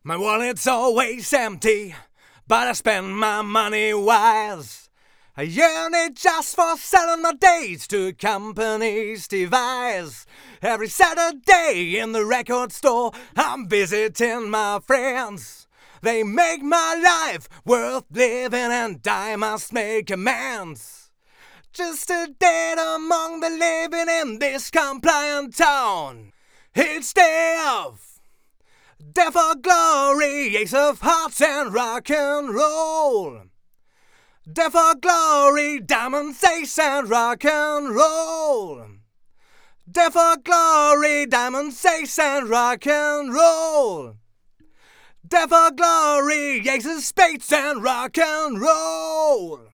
My wallet's always empty, but I spend my money wise. I earn it just for selling my days to companies devise. Every Saturday in the record store, I'm visiting my friends. They make my life worth living, and I must make amends. Just a dead among the living in this compliant town. It's death for glory, ace of hearts and rock and roll. Death for glory, diamonds, ace and rock and roll. Death for glory, diamonds, ace and rock and roll. Death for glory, aces, spades and rock and roll.